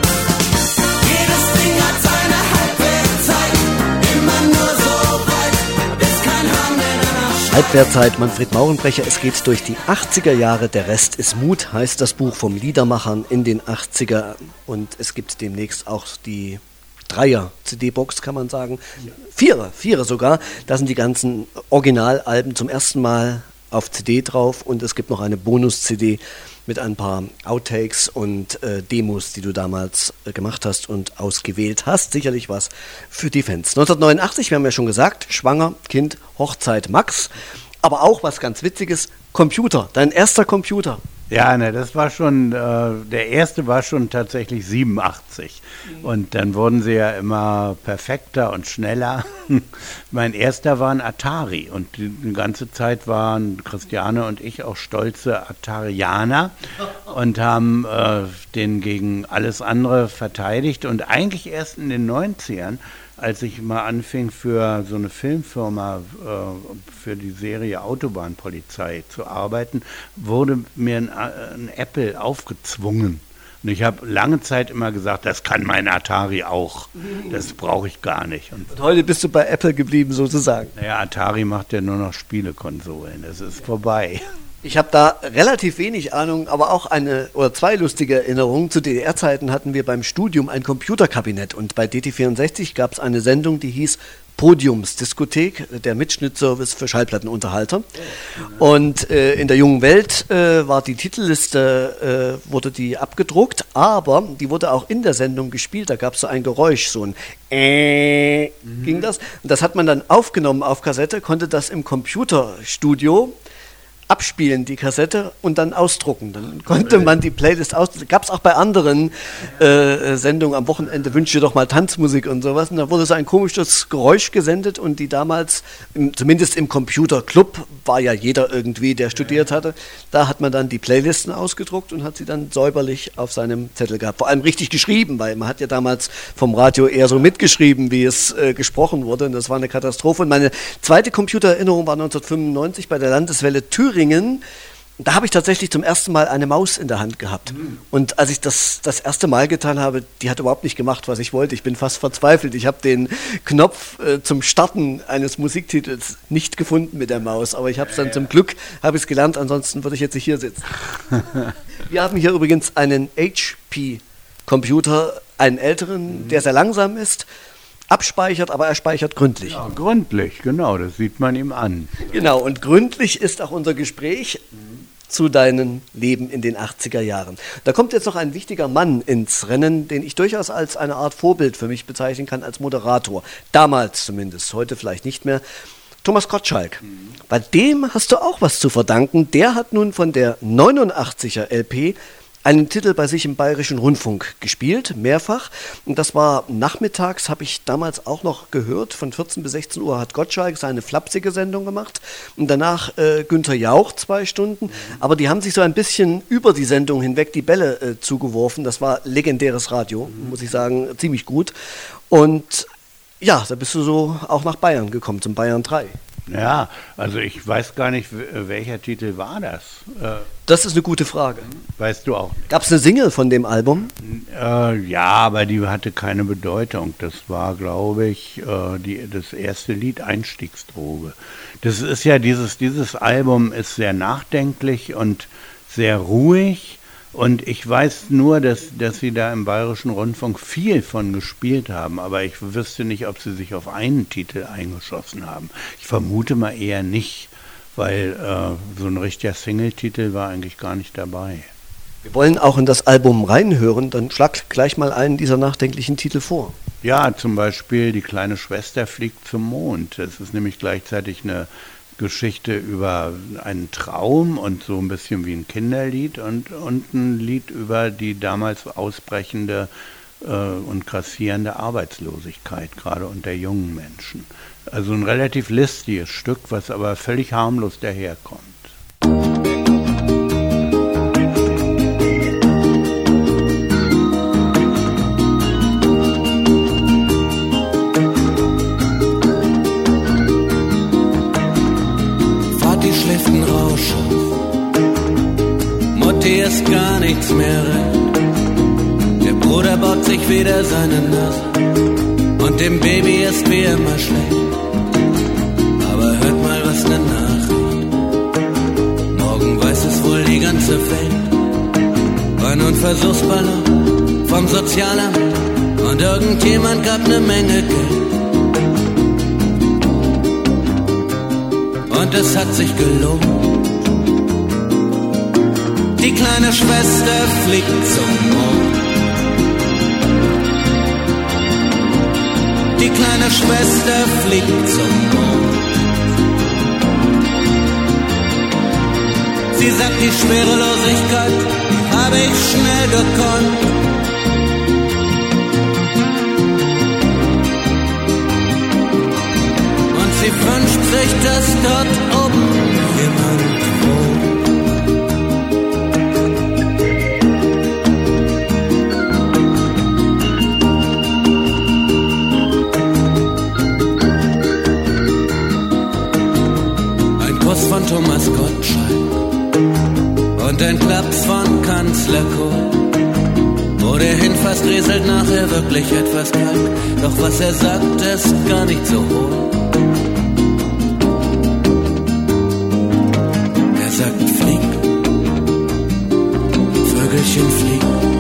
Jedes Ding hat seine Halbwertzeit, immer nur so weit, bis kein Hahn mehr danach schreit. Halbwertzeit, Manfred Maurenbrecher, es geht durch die 80er Jahre, der Rest ist Mut, heißt das Buch vom Liedermachern in den 80er und es gibt demnächst auch die Dreier-CD-Box, kann man sagen, Vierer sogar, da sind die ganzen Originalalben zum ersten Mal auf CD drauf und es gibt noch eine Bonus-CD mit ein paar Outtakes und Demos, die du damals gemacht hast und ausgewählt hast. Sicherlich was für die Fans. 1989, wir haben ja schon gesagt, schwanger, Kind, Hochzeit, Max. Aber auch was ganz Witziges, Computer, dein erster Computer. Ja, ne, das war schon, der erste war schon tatsächlich 87. Und dann wurden sie ja immer perfekter und schneller. Mein erster war ein Atari und die ganze Zeit waren Christiane und ich auch stolze Atarianer und haben den gegen alles andere verteidigt. Und eigentlich erst in den 90ern, als ich mal anfing, für so eine Filmfirma, für die Serie Autobahnpolizei zu arbeiten, wurde mir ein Apple aufgezwungen. Und ich habe lange Zeit immer gesagt, das kann mein Atari auch. Das brauche ich gar nicht. Und heute bist du bei Apple geblieben sozusagen. Naja, Atari macht ja nur noch Spielekonsolen. Das ist vorbei. Ich habe da relativ wenig Ahnung, aber auch eine oder zwei lustige Erinnerungen. Zu DDR-Zeiten hatten wir beim Studium ein Computerkabinett und bei DT64 gab es eine Sendung, die hieß Podiumsdiskothek, der Mitschnittservice für Schallplattenunterhalter. Und in der Jungen Welt war die Titelliste, wurde die abgedruckt, aber die wurde auch in der Sendung gespielt. Da gab es so ein Geräusch, so ein ging das. Und das hat man dann aufgenommen auf Kassette, konnte das im Computerstudio abspielen, die Kassette, und dann ausdrucken. Dann konnte man die Playlist ausdrucken. Gab es auch bei anderen Sendungen am Wochenende, wünsche dir doch mal Tanzmusik und sowas. Und da wurde so ein komisches Geräusch gesendet und die damals, zumindest im Computerclub, war ja jeder irgendwie, der studiert hatte. Da hat man dann die Playlisten ausgedruckt und hat sie dann säuberlich auf seinem Zettel gehabt. Vor allem richtig geschrieben, weil man hat ja damals vom Radio eher so mitgeschrieben, wie es gesprochen wurde. Und das war eine Katastrophe. Und meine zweite Computererinnerung war 1995 bei der Landeswelle Thüringen. Da habe ich tatsächlich zum ersten Mal eine Maus in der Hand gehabt. Und als ich das erste Mal getan habe, die hat überhaupt nicht gemacht, was ich wollte. Ich bin fast verzweifelt. Ich habe den Knopf zum Starten eines Musiktitels nicht gefunden mit der Maus. Aber ich habe es dann zum Glück gelernt, ansonsten würde ich jetzt nicht hier sitzen. Wir haben hier übrigens einen HP-Computer, einen älteren, der sehr langsam ist. Abspeichert, aber er speichert gründlich. Ja, gründlich, genau, das sieht man ihm an. Genau, und gründlich ist auch unser Gespräch zu deinem Leben in den 80er Jahren. Da kommt jetzt noch ein wichtiger Mann ins Rennen, den ich durchaus als eine Art Vorbild für mich bezeichnen kann, als Moderator. Damals zumindest, heute vielleicht nicht mehr. Thomas Gottschalk. Bei dem hast du auch was zu verdanken. Der hat nun von der 89er LP einen Titel bei sich im Bayerischen Rundfunk gespielt, mehrfach. Und das war nachmittags, habe ich damals auch noch gehört. Von 14 bis 16 Uhr hat Gottschalk seine flapsige Sendung gemacht. Und danach Günther Jauch 2 Stunden. Aber die haben sich so ein bisschen über die Sendung hinweg die Bälle zugeworfen. Das war legendäres Radio, muss ich sagen, ziemlich gut. Und ja, da bist du so auch nach Bayern gekommen, zum Bayern 3. Ja, also ich weiß gar nicht, welcher Titel war das? Das ist eine gute Frage. Weißt du auch? Gab es eine Single von dem Album? Ja, aber die hatte keine Bedeutung. Das war, glaube ich, das erste Lied, Einstiegsdroge. Das ist ja, dieses Album ist sehr nachdenklich und sehr ruhig. Und ich weiß nur, dass sie da im Bayerischen Rundfunk viel von gespielt haben, aber ich wüsste nicht, ob sie sich auf einen Titel eingeschossen haben. Ich vermute mal eher nicht, weil so ein richtiger Single-Titel war eigentlich gar nicht dabei. Wir wollen auch in das Album reinhören, dann schlag gleich mal einen dieser nachdenklichen Titel vor. Ja, zum Beispiel Die kleine Schwester fliegt zum Mond. Das ist nämlich gleichzeitig eine Geschichte über einen Traum und so ein bisschen wie ein Kinderlied und ein Lied über die damals ausbrechende und grassierende Arbeitslosigkeit, gerade unter jungen Menschen. Also ein relativ listiges Stück, was aber völlig harmlos daherkommt. Mutti ist gar nichts mehr recht. Der Bruder baut sich wieder seine Nase und dem Baby ist wie immer schlecht. Aber hört mal, was ne Nachricht. Morgen weiß es wohl die ganze Welt. War nun Versuchsballon vom Sozialamt und irgendjemand gab ne Menge Geld. Und es hat sich gelohnt. Die kleine Schwester fliegt zum Mond. Die kleine Schwester fliegt zum Mond. Sie sagt, die Schwerelosigkeit habe ich schnell gekonnt. Und sie wünscht sich, dass dort oben jemand wohnt. Von Thomas Gottschalk und ein Klaps von Kanzler Kohl. Wo der hinfasst, rieselt nachher wirklich etwas kalt. Doch was er sagt, ist gar nicht so hohl. Er sagt, flieg, Vögelchen flieg.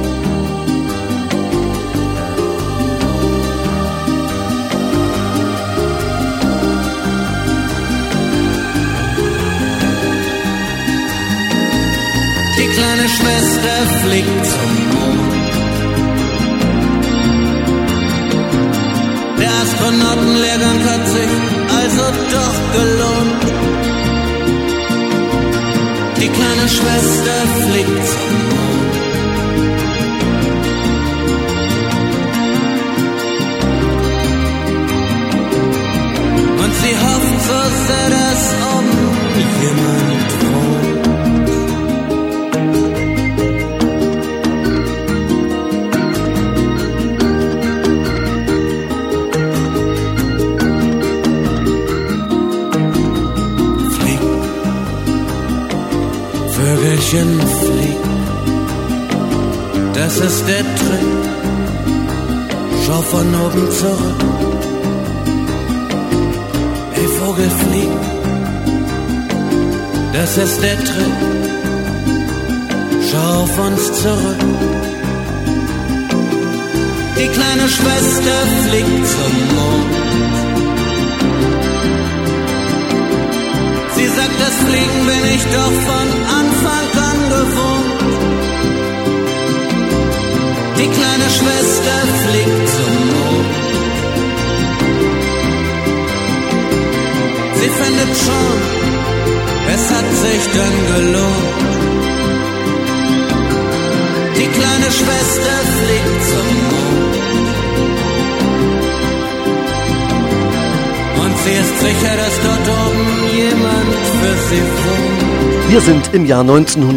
Die kleine Schwester fliegt zum Mond. Der Astronautenlehrgang hat sich also doch gelohnt. Die kleine Schwester fliegt zum Mond. Und sie hofft so sehr, dass Vögelchen fliegen, das ist der Trick. Schau von oben zurück. Hey Vogel, flieg, das ist der Trick. Schau auf uns zurück. Die kleine Schwester fliegt zum Mond. Sie sagt, das Fliegen bin ich doch von Anfang an gewohnt. Die kleine Schwester fliegt zum Mond. Sie findet schon, es hat sich dann gelohnt. Die kleine Schwester fliegt zum Mond. Und sie ist sicher, dass dort oben jemand für sie wohnt. Wir sind im Jahr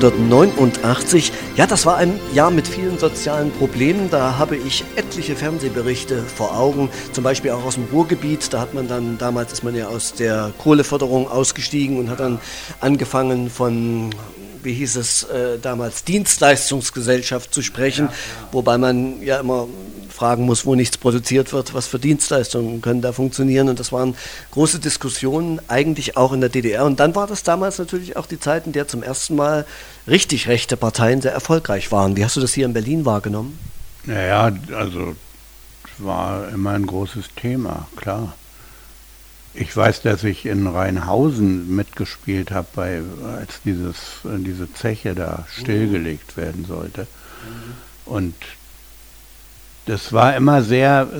1989. Ja, das war ein Jahr mit vielen sozialen Problemen. Da habe ich etliche Fernsehberichte vor Augen, zum Beispiel auch aus dem Ruhrgebiet. Da hat man dann, damals ist man ja aus der Kohleförderung ausgestiegen und hat dann angefangen von, wie hieß es damals, Dienstleistungsgesellschaft zu sprechen, wobei man ja immer fragen muss, wo nichts produziert wird, was für Dienstleistungen können da funktionieren. Und das waren große Diskussionen, eigentlich auch in der DDR. Und dann war das damals natürlich auch die Zeit, in der zum ersten Mal richtig rechte Parteien sehr erfolgreich waren. Wie hast du das hier in Berlin wahrgenommen? Naja, also war immer ein großes Thema, klar. Ich weiß, dass ich in Rheinhausen mitgespielt habe, als diese Zeche da stillgelegt werden sollte. Und das war immer ein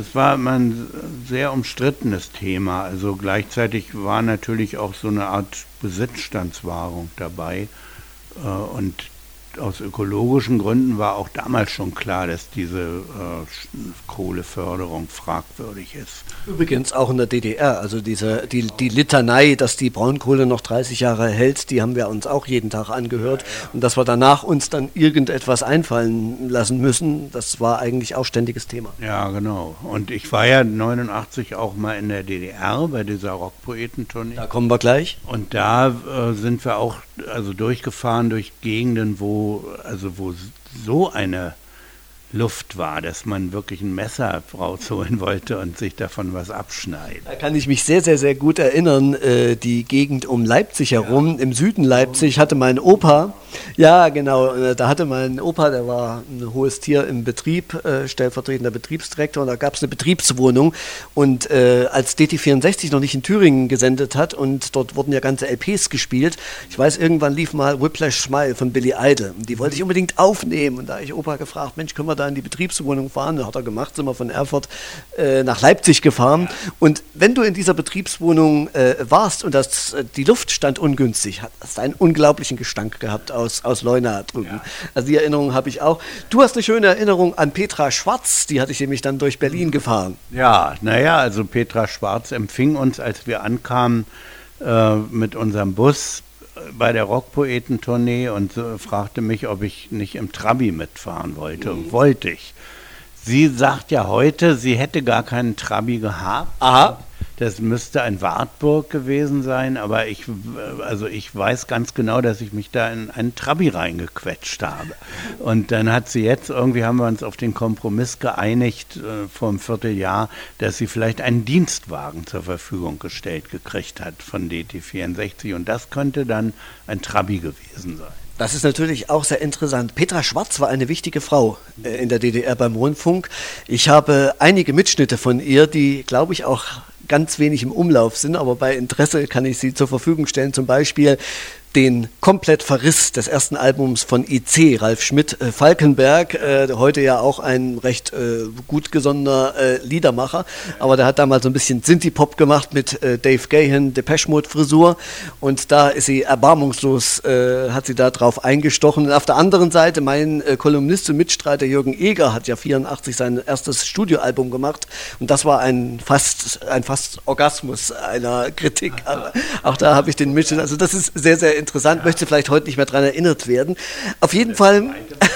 sehr umstrittenes Thema. Also gleichzeitig war natürlich auch so eine Art Besitzstandswahrung dabei. Und aus ökologischen Gründen war auch damals schon klar, dass diese Kohleförderung fragwürdig ist. Übrigens auch in der DDR, also die Litanei, dass die Braunkohle noch 30 Jahre hält, die haben wir uns auch jeden Tag angehört. Und dass wir danach uns dann irgendetwas einfallen lassen müssen, das war eigentlich auch ständiges Thema. Ja, genau. Und ich war ja 89 auch mal in der DDR bei dieser Rockpoetentournee. Da kommen wir gleich. Und da sind wir auch durchgefahren durch Gegenden, wo so eine Luft war, dass man wirklich ein Messer rausholen wollte und sich davon was abschneiden. Da kann ich mich sehr, sehr, sehr gut erinnern, die Gegend um Leipzig herum, im Süden Leipzig hatte mein Opa, ja genau, da hatte mein Opa, der war ein hohes Tier im Betrieb, stellvertretender Betriebsdirektor, und da gab es eine Betriebswohnung, und als DT64 noch nicht in Thüringen gesendet hat und dort wurden ja ganze LPs gespielt, ich weiß, irgendwann lief mal Whiplash Smile von Billy Idol, und die wollte ich unbedingt aufnehmen, und da habe ich Opa gefragt, Mensch, können wir da in die Betriebswohnung fahren? Das hat er gemacht, sind wir von Erfurt nach Leipzig gefahren. Und wenn du in dieser Betriebswohnung warst und die Luft stand ungünstig, hast du einen unglaublichen Gestank gehabt aus Leuna drüben. Ja. Also die Erinnerung habe ich auch. Du hast eine schöne Erinnerung an Petra Schwarz, die hatte ich nämlich dann durch Berlin gefahren. Ja, naja, also Petra Schwarz empfing uns, als wir ankamen mit unserem Bus bei der Rockpoetentournee und fragte mich, ob ich nicht im Trabi mitfahren wollte. Und wollte ich. Sie sagt ja heute, sie hätte gar keinen Trabi gehabt. Aha. Das müsste ein Wartburg gewesen sein, aber ich weiß ganz genau, dass ich mich da in einen Trabi reingequetscht habe. Und dann haben wir uns auf den Kompromiss geeinigt vor einem Vierteljahr, dass sie vielleicht einen Dienstwagen zur Verfügung gestellt gekriegt hat von DT64, und das könnte dann ein Trabi gewesen sein. Das ist natürlich auch sehr interessant. Petra Schwarz war eine wichtige Frau in der DDR beim Rundfunk. Ich habe einige Mitschnitte von ihr, die, glaube ich, auch ganz wenig im Umlauf sind, aber bei Interesse kann ich sie zur Verfügung stellen. Zum Beispiel den Komplettverriss des ersten Albums von IC, Ralf Schmidt, Falkenberg, heute ja auch ein recht gut gesonnener Liedermacher, aber der hat damals so ein bisschen Synthie-Pop gemacht mit Dave Gahan, Depeche Mode Frisur, und da ist sie erbarmungslos, hat sie da drauf eingestochen. Und auf der anderen Seite, mein Kolumnist und Mitstreiter Jürgen Eger hat ja 84 sein erstes Studioalbum gemacht, und das war ein fast Orgasmus einer Kritik, aber auch da habe ich den Mitschnitt, also das ist sehr, sehr interessant, möchte vielleicht heute nicht mehr daran erinnert werden. Auf jeden Fall,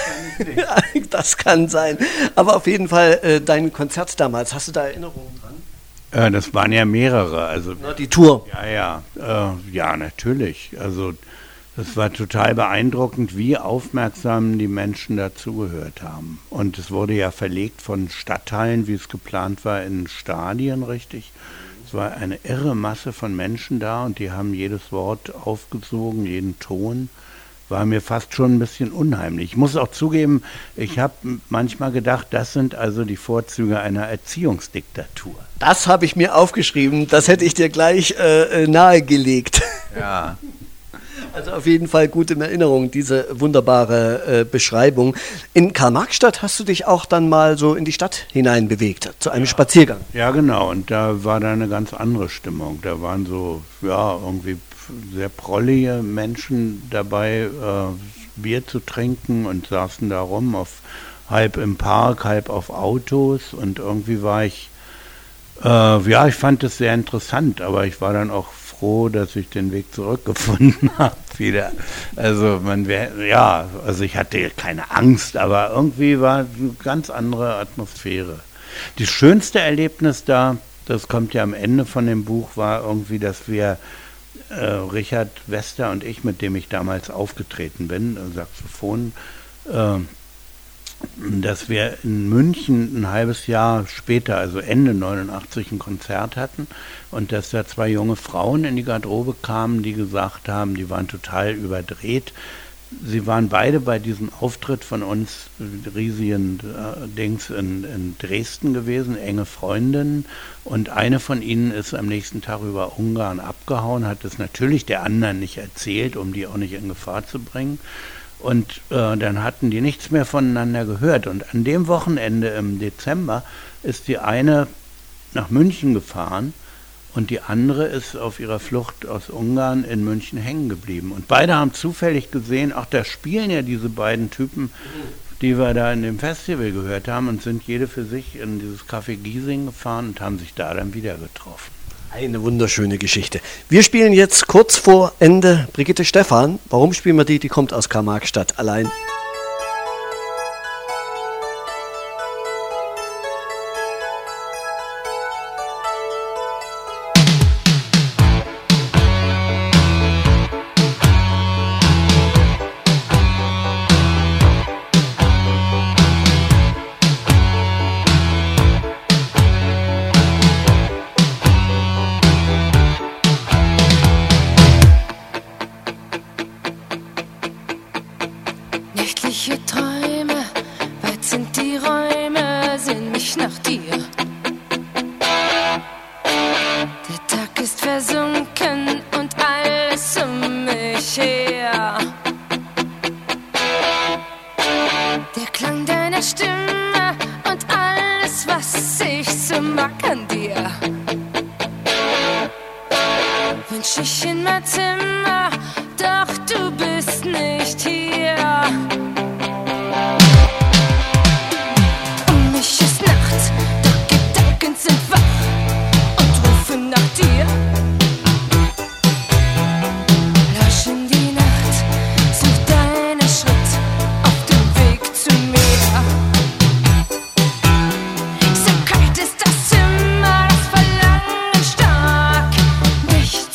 das kann sein, aber auf jeden Fall dein Konzert damals, hast du da Erinnerungen dran? Das waren ja mehrere. Also die Tour. Ja, natürlich. Also Es war total beeindruckend, wie aufmerksam die Menschen dazugehört haben. Und es wurde ja verlegt von Stadtteilen, wie es geplant war, in Stadien, richtig. Es war eine irre Masse von Menschen da und die haben jedes Wort aufgesogen, jeden Ton. War mir fast schon ein bisschen unheimlich. Ich muss auch zugeben, ich habe manchmal gedacht, das sind also die Vorzüge einer Erziehungsdiktatur. Das habe ich mir aufgeschrieben, das hätte ich dir gleich nahegelegt. Ja. Also auf jeden Fall gut in Erinnerung, diese wunderbare Beschreibung. In Karl-Marx-Stadt hast du dich auch dann mal so in die Stadt hinein bewegt, zu einem Spaziergang. Ja, genau. Und da war da eine ganz andere Stimmung. Da waren so, ja, irgendwie sehr prollige Menschen dabei, Bier zu trinken und saßen da rum, halb im Park, halb auf Autos. Und irgendwie war ich, ich fand es sehr interessant, aber ich war dann auch froh, dass ich den Weg zurückgefunden habe wieder. Also ich hatte keine Angst, aber irgendwie war eine ganz andere Atmosphäre. Das schönste Erlebnis da, das kommt ja am Ende von dem Buch, war irgendwie, dass wir Richard Wester und ich, mit dem ich damals aufgetreten bin, Saxophon, dass wir in München ein halbes Jahr später, also Ende 89, ein Konzert hatten und dass da 2 junge Frauen in die Garderobe kamen, die gesagt haben, die waren total überdreht. Sie waren beide bei diesem Auftritt von uns, riesigen Dings in Dresden gewesen, enge Freundinnen. Und eine von ihnen ist am nächsten Tag über Ungarn abgehauen, hat es natürlich der anderen nicht erzählt, um die auch nicht in Gefahr zu bringen. Und dann hatten die nichts mehr voneinander gehört. Und an dem Wochenende im Dezember ist die eine nach München gefahren und die andere ist auf ihrer Flucht aus Ungarn in München hängen geblieben. Und beide haben zufällig gesehen, ach, da spielen ja diese beiden Typen, die wir da in dem Festival gehört haben, und sind jede für sich in dieses Café Giesing gefahren und haben sich da dann wieder getroffen. Eine wunderschöne Geschichte. Wir spielen jetzt kurz vor Ende Brigitte Stephan. Warum spielen wir die? Die kommt aus Karl-Marx-Stadt allein.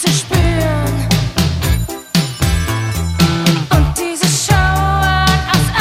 Show aus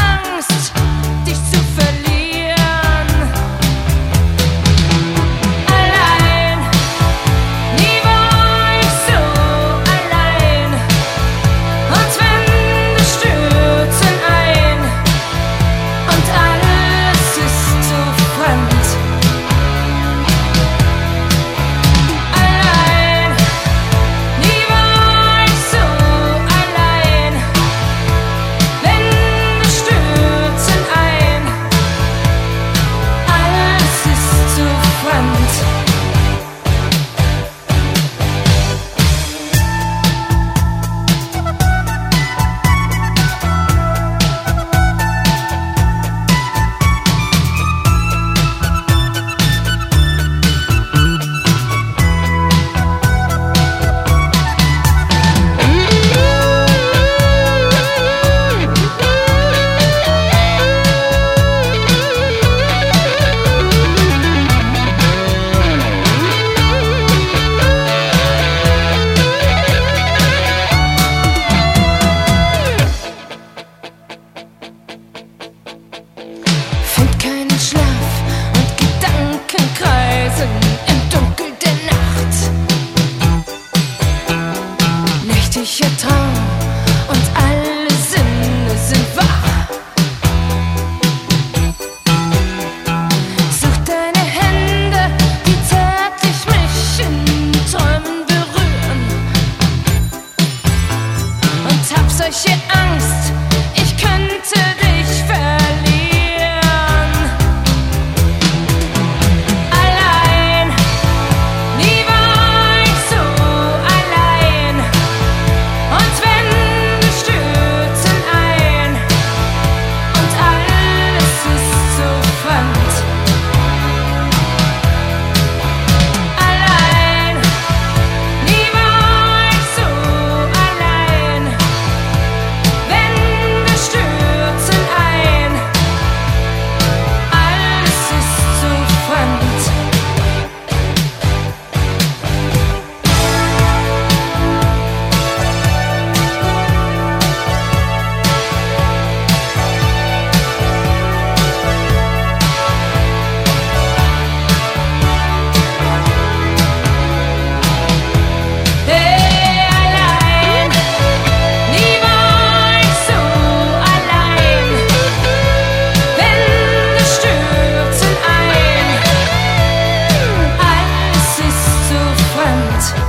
nächtlicher Traum und alle Sinne sind wach. Such deine Hände, die zärtlich mich in Träumen berühren, und hab solche Angst, ich könnte dich verlieren. Allein, nie war ich so allein, und Wände stürzen ein, und alles ist so fremd. Allein, nie war ich so allein, Wände stürzen ein, alles ist so fremd. Hey, allein, nie war ich so allein, Wände stürzen ein, alles ist so fremd.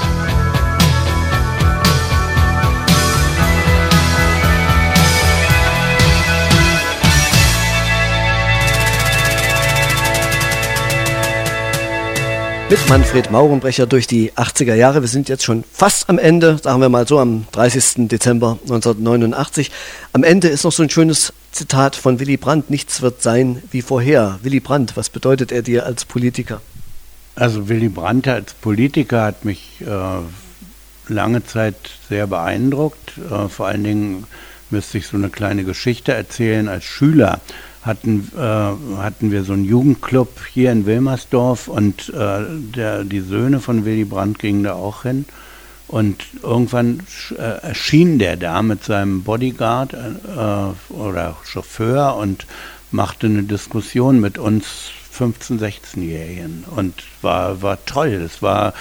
Mit Manfred Maurenbrecher durch die 80er Jahre. Wir sind jetzt schon fast am Ende, sagen wir mal so, am 30. Dezember 1989. Am Ende ist noch so ein schönes Zitat von Willy Brandt: Nichts wird sein wie vorher. Willy Brandt, was bedeutet er dir als Politiker? Also Willy Brandt als Politiker hat mich lange Zeit sehr beeindruckt. Vor allen Dingen müsste ich so eine kleine Geschichte erzählen. Als Schüler hatten wir so einen Jugendclub hier in Wilmersdorf, und die Söhne von Willy Brandt gingen da auch hin. Und irgendwann erschien der da mit seinem Bodyguard oder Chauffeur und machte eine Diskussion mit uns 15-, 16-Jährigen. Und war toll. Es war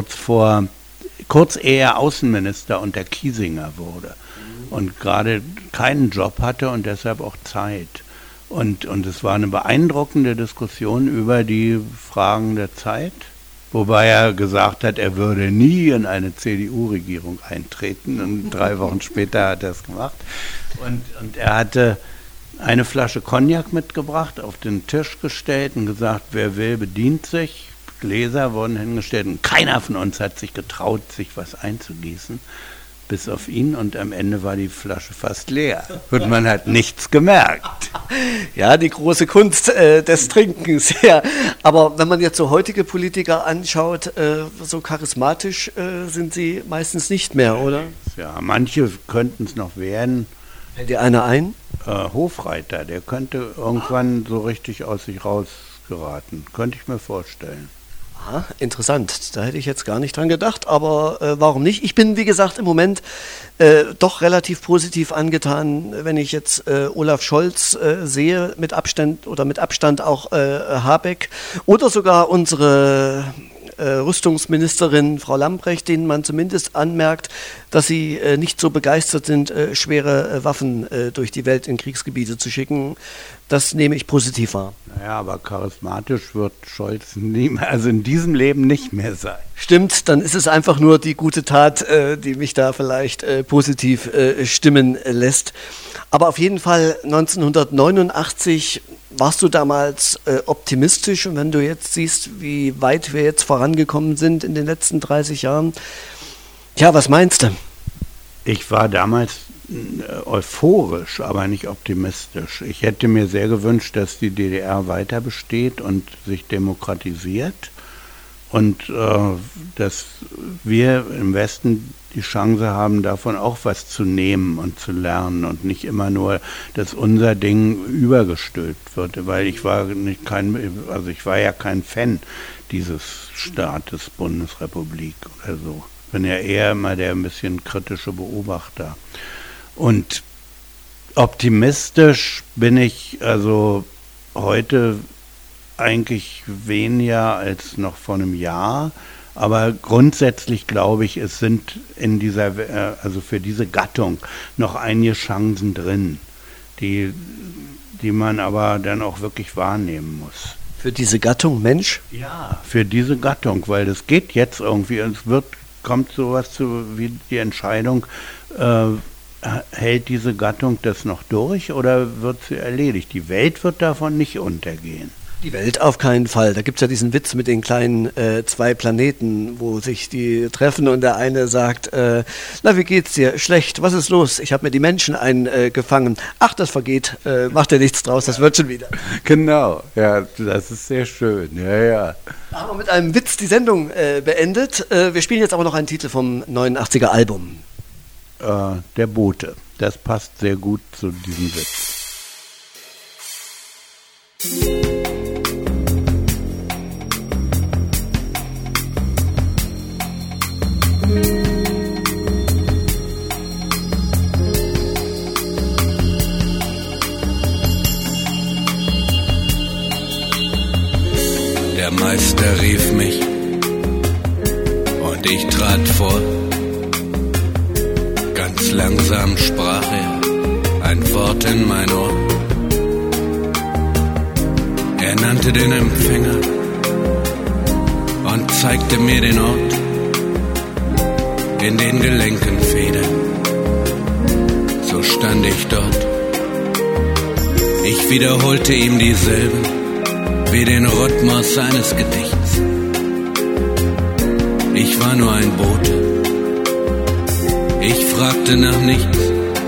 kurz ehe er Außenminister unter Kiesinger wurde und gerade keinen Job hatte und deshalb auch Zeit. Und es war eine beeindruckende Diskussion über die Fragen der Zeit, wobei er gesagt hat, er würde nie in eine CDU-Regierung eintreten, und 3 Wochen später hat er es gemacht. Und er hatte eine Flasche Cognac mitgebracht, auf den Tisch gestellt und gesagt, wer will, bedient sich. Gläser wurden hingestellt und keiner von uns hat sich getraut, sich was einzugießen, bis auf ihn, und am Ende war die Flasche fast leer und man hat nichts gemerkt. Ja, die große Kunst des Trinkens, ja. Aber wenn man jetzt so heutige Politiker anschaut, so charismatisch sind sie meistens nicht mehr, oder? Ja, manche könnten es noch werden. Fällt dir einer ein? Hofreiter, der könnte irgendwann so richtig aus sich rausgeraten. Könnte ich mir vorstellen. Ah, interessant, da hätte ich jetzt gar nicht dran gedacht, aber warum nicht? Ich bin, wie gesagt, im Moment doch relativ positiv angetan, wenn ich jetzt Olaf Scholz sehe, mit Abstand auch Habeck oder sogar unsere Rüstungsministerin Frau Lambrecht, denen man zumindest anmerkt, dass sie nicht so begeistert sind, schwere Waffen durch die Welt in Kriegsgebiete zu schicken. Das nehme ich positiv wahr. Naja, aber charismatisch wird Scholz also in diesem Leben nicht mehr sein. Stimmt, dann ist es einfach nur die gute Tat, die mich da vielleicht positiv stimmen lässt. Aber auf jeden Fall 1989 warst du damals optimistisch, und wenn du jetzt siehst, wie weit wir jetzt vorangekommen sind in den letzten 30 Jahren, ja, was meinst du? Ich war damals euphorisch, aber nicht optimistisch. Ich hätte mir sehr gewünscht, dass die DDR weiter besteht und sich demokratisiert und dass wir im Westen die Chance haben, davon auch was zu nehmen und zu lernen und nicht immer nur, dass unser Ding übergestülpt wird, weil ich war ja kein Fan dieses Staates Bundesrepublik oder so. Ich bin ja eher immer der ein bisschen kritische Beobachter. Und optimistisch bin ich also heute eigentlich weniger als noch vor einem Jahr, Aber grundsätzlich glaube ich, es sind in dieser, also für diese Gattung noch einige Chancen drin, die man aber dann auch wirklich wahrnehmen muss. Für diese Gattung Mensch? Ja, für diese Gattung, weil das geht jetzt irgendwie, kommt sowas wie die Entscheidung, hält diese Gattung das noch durch oder wird sie erledigt? Die Welt wird davon nicht untergehen. Die Welt auf keinen Fall. Da gibt es ja diesen Witz mit den kleinen 2 Planeten, wo sich die treffen und der eine sagt, na, wie geht's dir? Schlecht, was ist los? Ich habe mir die Menschen eingefangen. Ach, das vergeht, macht ja nichts draus, das wird schon wieder. Genau, ja, das ist sehr schön, ja. Da haben wir mit einem Witz die Sendung beendet. Wir spielen jetzt aber noch einen Titel vom 89er Album. Der Bote, das passt sehr gut zu diesem Witz. Der Meister rief mich und ich trat vor. Ganz langsam sprach er ein Wort in mein Ohr. Er nannte den Empfänger und zeigte mir den Ort. In den Gelenken Federn, so stand ich dort. Ich wiederholte ihm dieselben, wie den Rhythmus seines Gedichts. Ich war nur ein Bote, ich fragte nach nichts.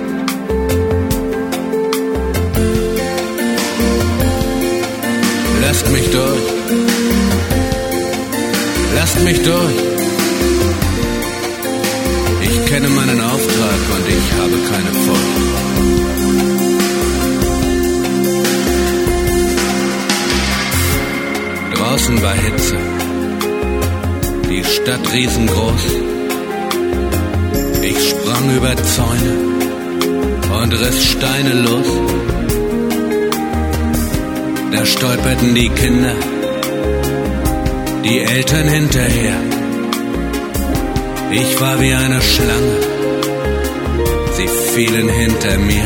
Lasst mich durch, lasst mich durch. Ich kenne meinen Auftrag und ich habe keine Furcht. Draußen war Hitze, die Stadt riesengroß. Ich sprang über Zäune und riss Steine los. Da stolperten die Kinder, die Eltern hinterher. Ich war wie eine Schlange, sie fielen hinter mir.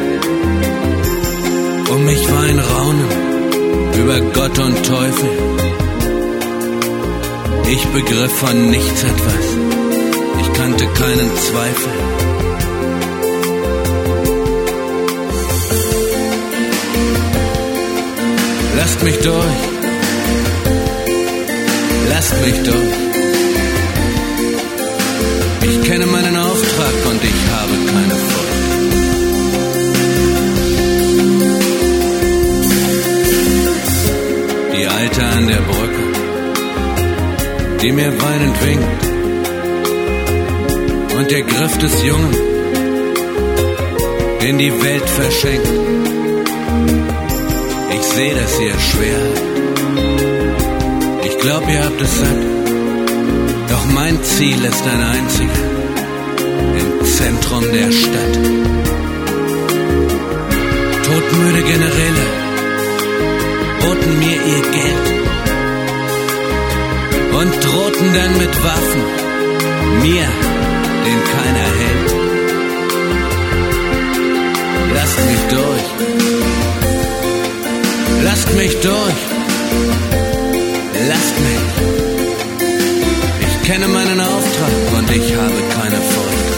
Um mich war ein Raunen über Gott und Teufel. Ich begriff von nichts etwas, ich kannte keinen Zweifel. Lasst mich durch, lasst mich durch. Ich kenne meinen Auftrag und ich habe keine Furcht. Die Alte an der Brücke, die mir weinend winkt, und der Griff des Jungen, den die Welt verschenkt. Ich sehe, dass ihr schwer habt. Ich glaub, ihr habt es satt. Doch mein Ziel ist ein einziger, im Zentrum der Stadt. Todmüde Generäle boten mir ihr Geld und drohten dann mit Waffen, mir, den keiner hält. Lasst mich durch, lasst mich durch, lasst mich. Ich kenne meinen Auftrag und ich habe keine Furcht.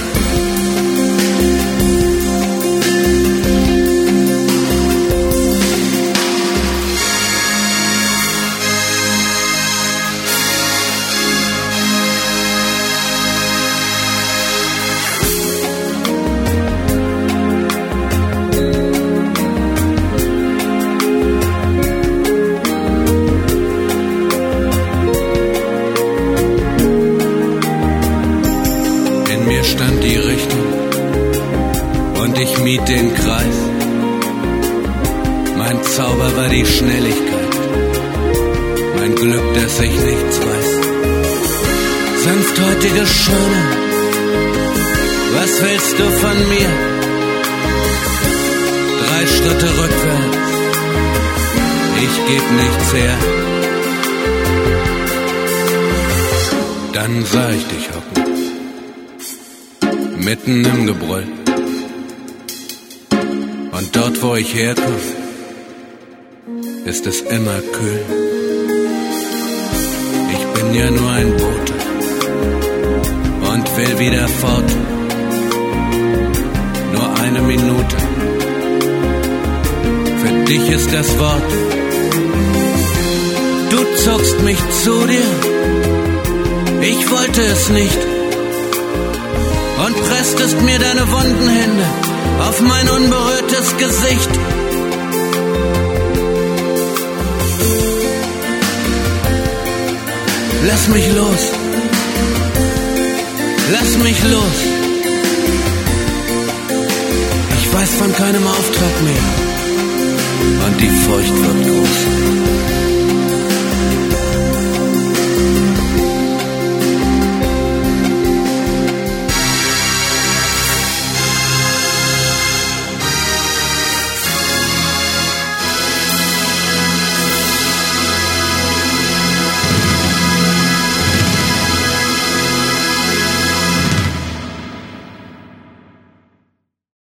Stand die Richtung und ich mied den Kreis. Mein Zauber war die Schnelligkeit, mein Glück, dass ich nichts weiß. Sanfthäutige Schöne, was willst du von mir? 3 Schritte rückwärts, ich geb nichts her. Dann sah ich dich hocken, mitten im Gebrüll. Und dort, wo ich herkomme, ist es immer kühl. Ich bin ja nur ein Bote und will wieder fort. Nur eine Minute, für dich ist das Wort. Du zuckst mich zu dir, ich wollte es nicht, und presstest mir deine wunden Hände auf mein unberührtes Gesicht. Lass mich los, lass mich los. Ich weiß von keinem Auftrag mehr und die Furcht wird groß.